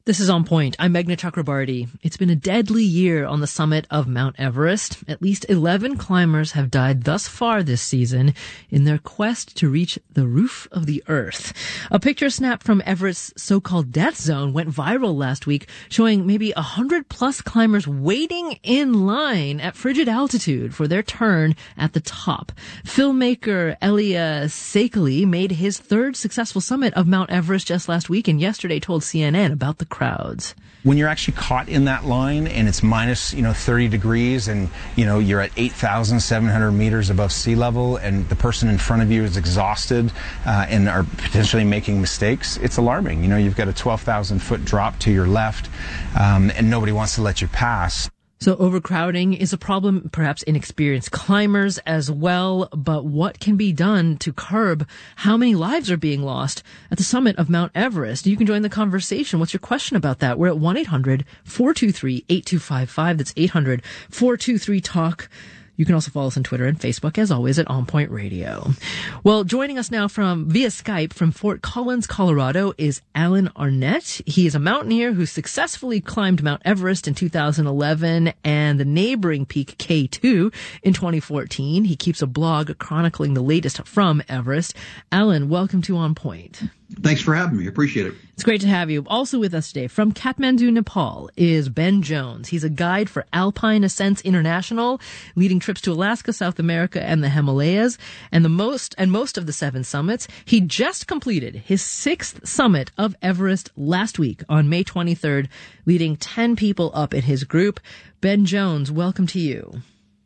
This is On Point. I'm Meghna Chakrabarty. It's been a deadly year on the summit of Mount Everest. At least 11 climbers have died thus far this season in their quest to reach the roof of the Earth. A picture snapped from Everest's so-called death zone went viral last week, showing maybe 100+ climbers waiting in line at frigid altitude for their turn at the top. Filmmaker Elia Seikaly made his third successful summit of Mount Everest just last week, and yesterday told CNN about the crowds. When you're actually caught in that line and it's minus 30 degrees and you're at 8,700 meters above sea level and the person in front of you is exhausted and are potentially making mistakes, it's alarming. You've got a 12,000 foot drop to your left and nobody wants to let you pass. So overcrowding is a problem, perhaps inexperienced climbers as well, but what can be done to curb how many lives are being lost at the summit of Mount Everest? You can join the conversation. What's your question about that? We're at 1-800-423-8255. That's 800-423-TALK. You can also follow us on Twitter and Facebook, as always, at On Point Radio. Well, joining us now via Skype from Fort Collins, Colorado, is Alan Arnett. He is a mountaineer who successfully climbed Mount Everest in 2011 and the neighboring peak K2 in 2014. He keeps a blog chronicling the latest from Everest. Alan, welcome to On Point. Thanks for having me. Appreciate it. It's great to have you. Also with us today from Kathmandu, Nepal, is Ben Jones. He's a guide for Alpine Ascents International, leading trips to Alaska, South America, and the Himalayas, and most of the 7 summits. He just completed his 6th summit of Everest last week on May 23rd, leading 10 people up in his group. Ben Jones, welcome to you.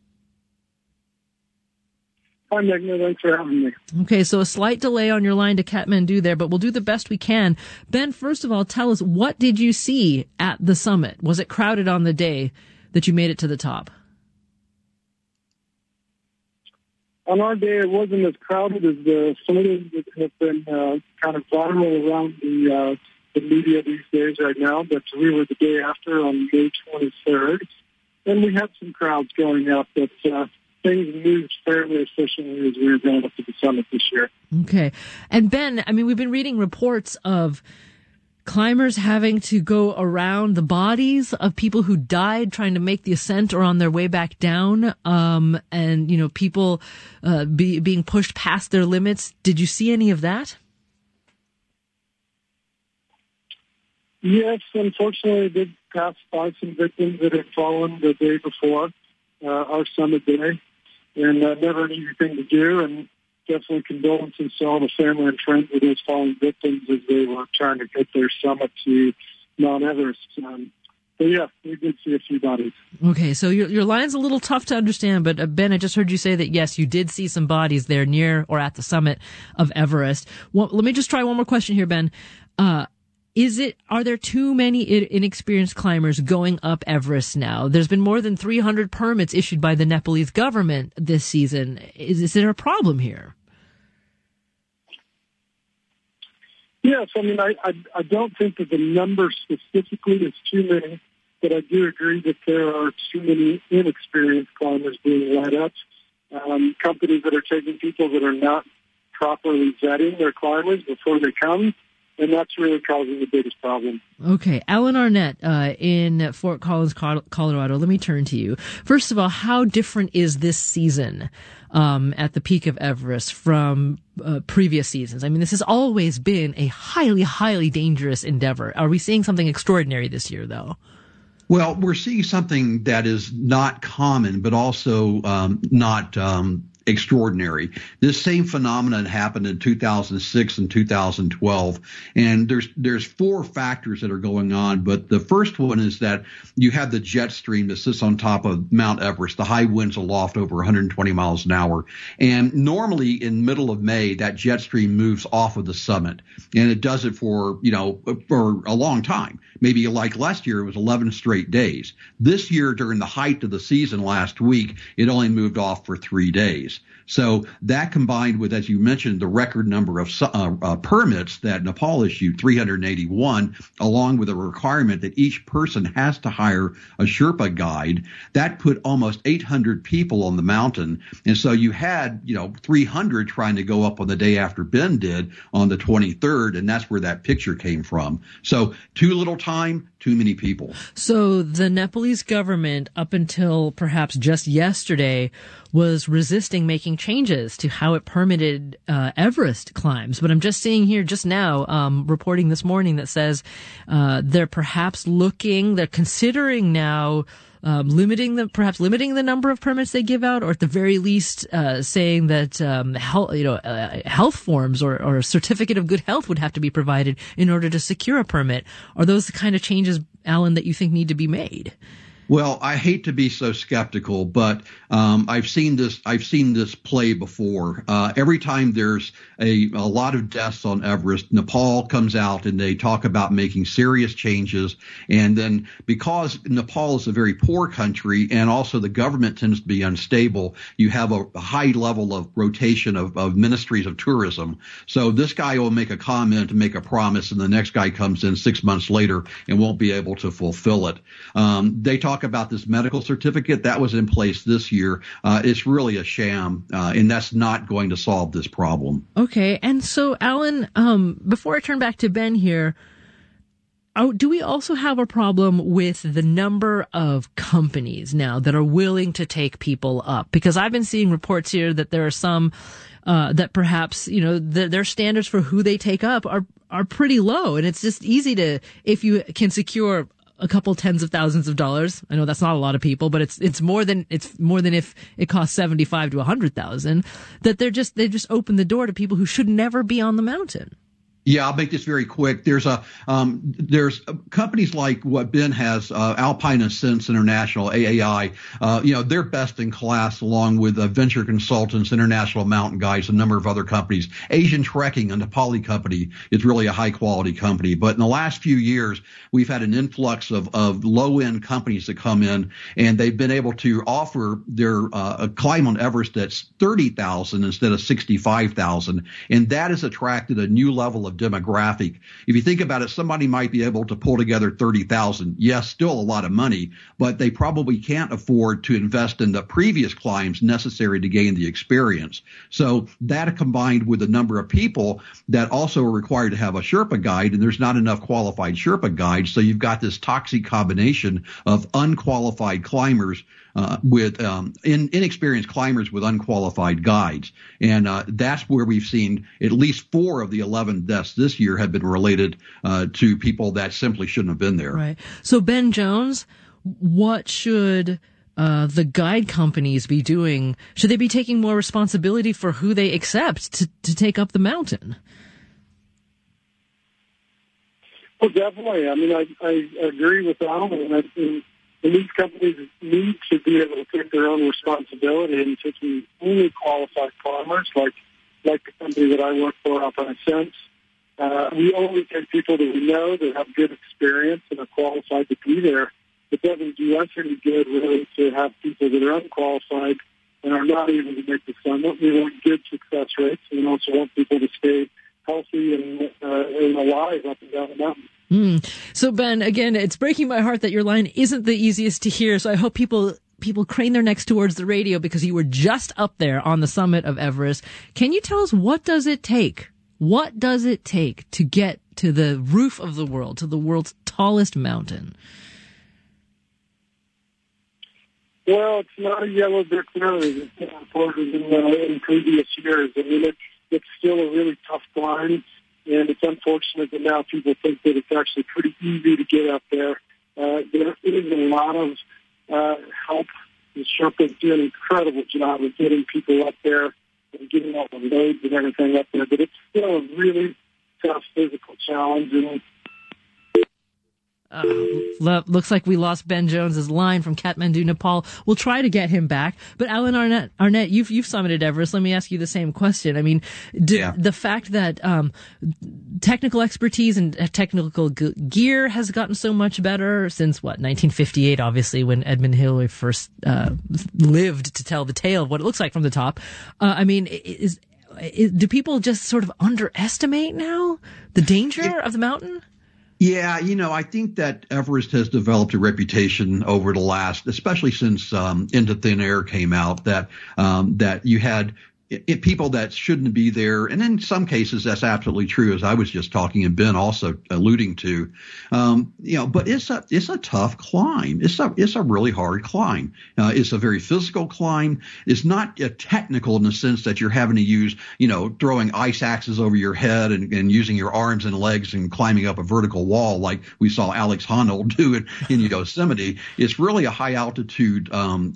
Hi, Meghna. Thanks for having me. Okay, so a slight delay on your line to Kathmandu there, but we'll do the best we can. Ben, first of all, tell us, what did you see at the summit? Was it crowded on the day that you made it to the top? On our day, it wasn't as crowded as the photos that have been kind of viral around the media these days right now, but we were the day after on May 23rd, and we had some crowds going up, but things moved fairly efficiently as we were going up to the summit this year. Okay. And Ben, we've been reading reports of climbers having to go around the bodies of people who died trying to make the ascent or on their way back down, and, people being pushed past their limits. Did you see any of that? Yes, unfortunately, I did pass by some victims that had fallen the day before our summit day. And never an easy thing to do, and definitely condolences to all the family and friends of those fallen victims as they were trying to get their summit to Mount Everest. But yeah, we did see a few bodies. Okay, so your line's a little tough to understand, but Ben, I just heard you say that, yes, you did see some bodies there near or at the summit of Everest. Well, let me just try one more question here, Ben. Are there too many inexperienced climbers going up Everest now? There's been more than 300 permits issued by the Nepalese government this season. Is there a problem here? Yes, I don't think that the number specifically is too many, but I do agree that there are too many inexperienced climbers being led up. Companies that are taking people that are not properly vetting their climbers before they come, and that's really causing the biggest problem. Okay. Alan Arnett in Fort Collins, Colorado. Let me turn to you. First of all, how different is this season at the peak of Everest from previous seasons? This has always been a highly, highly dangerous endeavor. Are we seeing something extraordinary this year, though? Well, we're seeing something that is not common, but also not extraordinary. This same phenomenon happened in 2006 and 2012, and there's 4 factors that are going on. But the first one is that you have the jet stream that sits on top of Mount Everest. The high winds aloft over 120 miles an hour, and normally in middle of May that jet stream moves off of the summit, and it does it for a long time. Maybe like last year, it was 11 straight days. This year, during the height of the season last week, it only moved off for 3 days. days. So that combined with, as you mentioned, the record number of permits that Nepal issued, 381, along with a requirement that each person has to hire a Sherpa guide, that put almost 800 people on the mountain. And so you had, 300 trying to go up on the day after Ben did on the 23rd, and that's where that picture came from. So too little time, too many people. So the Nepalese government, up until perhaps just yesterday, was resisting making changes to how it permitted Everest climbs. But I'm just seeing here just now, reporting this morning that says they're considering now limiting the number of permits they give out, or at the very least saying that health forms or a certificate of good health would have to be provided in order to secure a permit. Are those the kind of changes, Alan, that you think need to be made? Well, I hate to be so skeptical, but I've seen this play before. Every time there's a lot of deaths on Everest, Nepal comes out and they talk about making serious changes. And then because Nepal is a very poor country and also the government tends to be unstable, you have a high level of rotation of ministries of tourism. So this guy will make a comment and make a promise, and the next guy comes in 6 months later and won't be able to fulfill it. They talk about this medical certificate that was in place this year. It's really a sham, and that's not going to solve this problem. Okay. And so, Alan, before I turn back to Ben here, do we also have a problem with the number of companies now that are willing to take people up? Because I've been seeing reports here that there are some that perhaps, their standards for who they take up are pretty low. And it's just easy to, if you can secure a couple tens of thousands of dollars. I know that's not a lot of people, but it's more than if it costs 75 to 100,000, that they just open the door to people who should never be on the mountain. Yeah, I'll make this very quick. There's companies like what Ben has, Alpine Ascents International, AAI. They're best in class, along with Venture Consultants, International Mountain Guides, a number of other companies. Asian Trekking, a Nepali company, is really a high quality company. But in the last few years, we've had an influx of low end companies that come in, and they've been able to offer their a climb on Everest that's 30,000 instead of 65,000, and that has attracted a new level of demographic. If you think about it, somebody might be able to pull together 30,000. Yes, still a lot of money, but they probably can't afford to invest in the previous climbs necessary to gain the experience. So that combined with the number of people that also are required to have a Sherpa guide, and there's not enough qualified Sherpa guides. So you've got this toxic combination of unqualified climbers with inexperienced climbers with unqualified guides. And that's where we've seen at least 4 of the 11 deaths this year have been related to people that simply shouldn't have been there. Right. So, Ben Jones, what should the guide companies be doing? Should they be taking more responsibility for who they accept to take up the mountain? Well, definitely. I mean, I agree with Alan. And these companies need to be able to take their own responsibility in taking only qualified climbers, like the company that I work for, Alpine Ascents. We only take people that we know that have good experience and are qualified to be there. It doesn't do us any good, really, to have people that are unqualified and are not able to make the summit. We want good success rates, and we also want people to stay healthy and alive up and down the mountain. So, Ben, again, it's breaking my heart that your line isn't the easiest to hear, so I hope people crane their necks towards the radio, because you were just up there on the summit of Everest. Can you tell us, what does it take? What does it take to get to the roof of the world, to the world's tallest mountain? Well, it's not a yellow brick road. It's more important than in previous years. I mean, it's still a really tough climb, and it's unfortunate that now people think that it's actually pretty easy to get up there. There is a lot of help. The Sherpas do an incredible job of getting people up there and getting all the loads and everything up there, but it's still a really tough physical challenge. And looks like we lost Ben Jones's line from Kathmandu, Nepal. We'll try to get him back. But Alan Arnett, you've summited Everest. Let me ask you the same question. I mean, the fact that technical expertise and technical gear has gotten so much better since 1958, obviously, when Edmund Hillary first lived to tell the tale of what it looks like from the top. I mean, do people just sort of underestimate now the danger of the mountain? Yeah, I think that Everest has developed a reputation over the last, especially since Into Thin Air came out, that you had people that shouldn't be there. And in some cases, that's absolutely true, as I was just talking and Ben also alluding to. But it's a tough climb. It's a really hard climb. It's a very physical climb. It's not technical in the sense that you're having to use, throwing ice axes over your head and using your arms and legs and climbing up a vertical wall like we saw Alex Honnold do in Yosemite. It's really a high altitude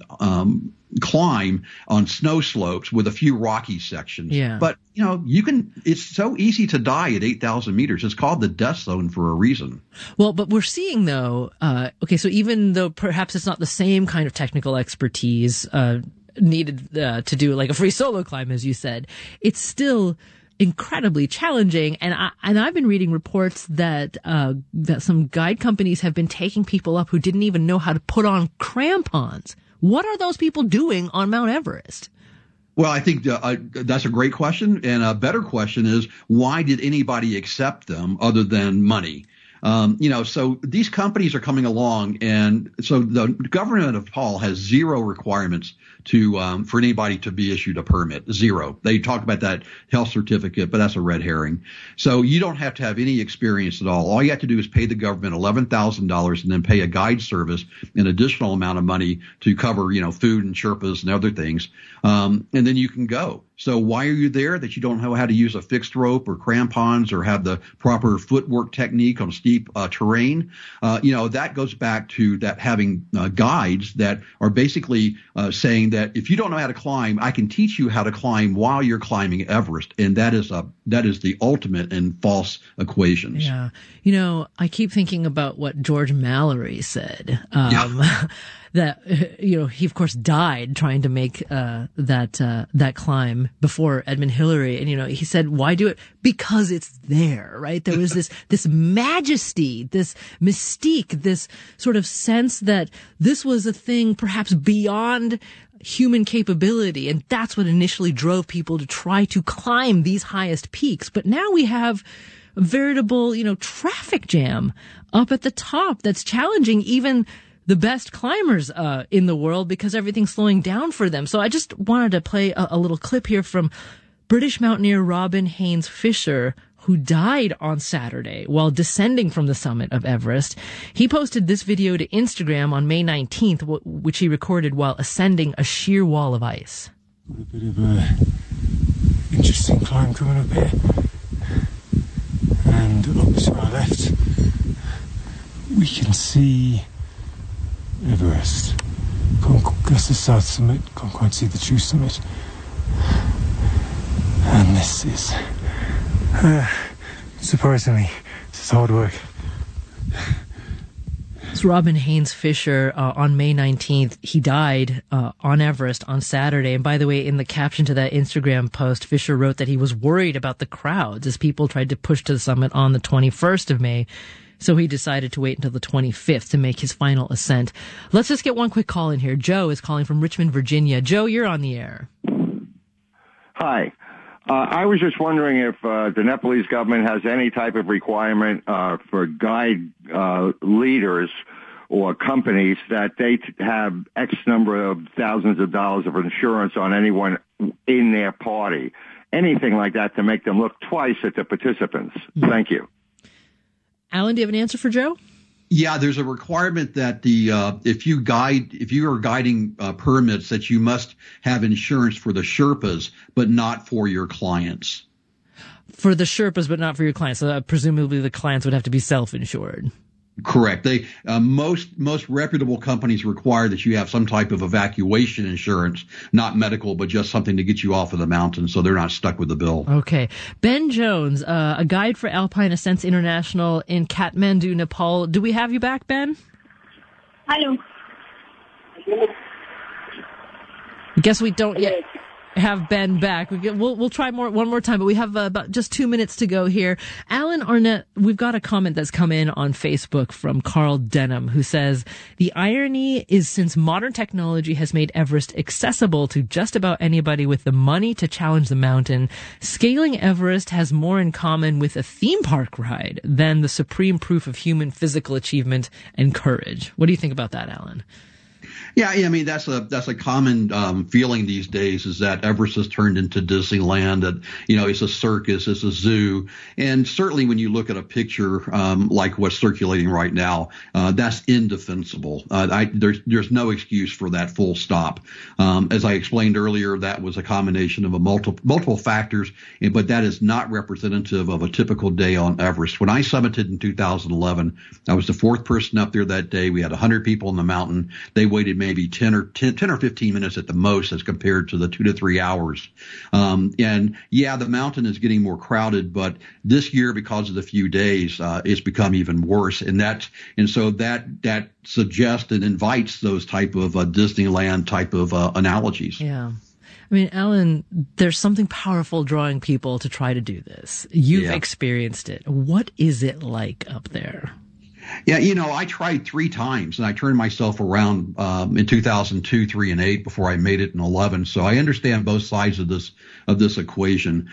climb on snow slopes with a few rocky sections. Yeah. But, it's so easy to die at 8,000 meters. It's called the death zone for a reason. Well, but we're seeing though, so even though perhaps it's not the same kind of technical expertise, needed, to do like a free solo climb, as you said, it's still incredibly challenging. And I've been reading reports that some guide companies have been taking people up who didn't even know how to put on crampons. What are those people doing on Mount Everest? Well, I think that's a great question. And a better question is, why did anybody accept them other than money? So these companies are coming along, and so the government of Nepal has zero requirements for anybody to be issued a permit. Zero. They talk about that health certificate, but that's a red herring. So you don't have to have any experience at all. All you have to do is pay the government $11,000 and then pay a guide service an additional amount of money to cover, food and Sherpas and other things. And then you can go. So why are you there? That you don't know how to use a fixed rope or crampons or have the proper footwork technique on steep terrain? That goes back to that having guides that are basically saying that if you don't know how to climb, I can teach you how to climb while you're climbing Everest. And that is the ultimate in false equations. Yeah. I keep thinking about what George Mallory said. That, he of course died trying to make, that climb before Edmund Hillary. And, he said, why do it? Because it's there, right? There was this majesty, this mystique, this sort of sense that this was a thing perhaps beyond human capability. And that's what initially drove people to try to climb these highest peaks. But now we have a veritable, traffic jam up at the top that's challenging even the best climbers in the world because everything's slowing down for them. So I just wanted to play a little clip here from British mountaineer Robin Haynes Fisher, who died on Saturday while descending from the summit of Everest. He posted this video to Instagram on May 19th, which he recorded while ascending a sheer wall of ice. A bit of a interesting climb coming up here. And up to our left, we can see Everest. That's the south summit. Can't quite see the true summit. And this is surprisingly, this is hard work. It's Robin Haynes Fisher on May 19th. He died on Everest on Saturday. And by the way, in the caption to that Instagram post, Fisher wrote that he was worried about the crowds as people tried to push to the summit on the 21st of May. So he decided to wait until the 25th to make his final ascent. Let's just get one quick call in here. Joe is calling from Richmond, Virginia. Joe, you're on the air. Hi. I was just wondering if the Nepalese government has any type of requirement for guide leaders or companies that they have X number of thousands of dollars of insurance on anyone in their party. Anything like that to make them look twice at the participants. Thank you. Alan, do you have an answer for Joe? Yeah, there's a requirement that if you are guiding permits, that you must have insurance for the Sherpas, but not for your clients. For the Sherpas, but not for your clients. So presumably the clients would have to be self-insured. Correct. They most reputable companies require that you have some type of evacuation insurance, not medical, but just something to get you off of the mountain, so they're not stuck with the bill. Okay. Ben Jones, a guide for Alpine Ascents International in Kathmandu, Nepal. Do we have you back, Ben? Hello. I guess we don't yet. have Ben back. We'll try one more time, but we have about just 2 minutes to go here. Alan Arnett, we've got a comment that's come in on Facebook from Carl Denham, who says, the irony is since modern technology has made Everest accessible to just about anybody with the money to challenge the mountain, scaling Everest has more in common with a theme park ride than the supreme proof of human physical achievement and courage. What do you think about that, Alan? Yeah, I mean, that's a common feeling these days, is that Everest has turned into Disneyland, that, it's a circus, it's a zoo. And certainly when you look at a picture like what's circulating right now, that's indefensible. There's no excuse for that, full stop. As I explained earlier, that was a combination of multiple factors, but that is not representative of a typical day on Everest. When I summited in 2011, I was the fourth person up there that day. We had 100 people on the mountain. They waited maybe 10 or 15 minutes at the most as compared to the 2 to 3 hours. And yeah, the mountain is getting more crowded, but this year, because of the few days, it's become even worse. And so that suggests and invites those type of Disneyland type of analogies. Yeah. I mean, Alan, there's something powerful drawing people to try to do this. You've experienced it. What is it like up there? Yeah, I tried 3 times, and I turned myself around in 2002, 3, and 8 before I made it in 11. So I understand both sides of this equation.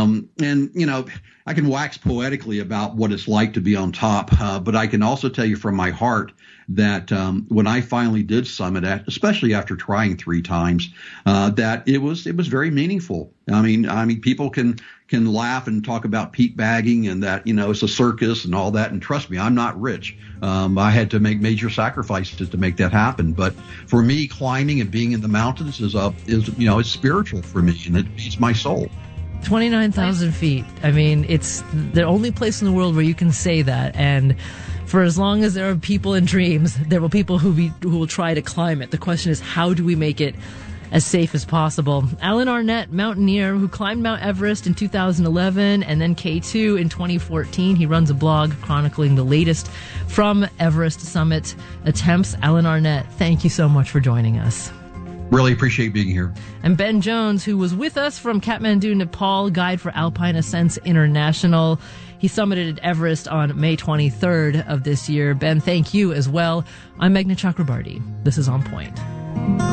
And I can wax poetically about what it's like to be on top, but I can also tell you from my heart that when I finally did summit, especially after trying 3 times, that it was very meaningful. I mean, people can laugh and talk about peak bagging and that, it's a circus and all that. And trust me, I'm not rich. I had to make major sacrifices to make that happen. But for me, climbing and being in the mountains is it's spiritual for me, and it feeds my soul. 29,000 feet. I mean, it's the only place in the world where you can say that. And for as long as there are people in dreams, there will people who will try to climb it. The question is, how do we make it as safe as possible? Alan Arnett, mountaineer who climbed Mount Everest in 2011 and then K2 in 2014. He runs a blog chronicling the latest from Everest summit attempts. Alan Arnett, thank you so much for joining us. Really appreciate being here. And Ben Jones, who was with us from Kathmandu, Nepal, guide for Alpine Ascents International. He summited Everest on May 23rd of this year. Ben, thank you as well. I'm Meghna Chakrabarty. This is On Point.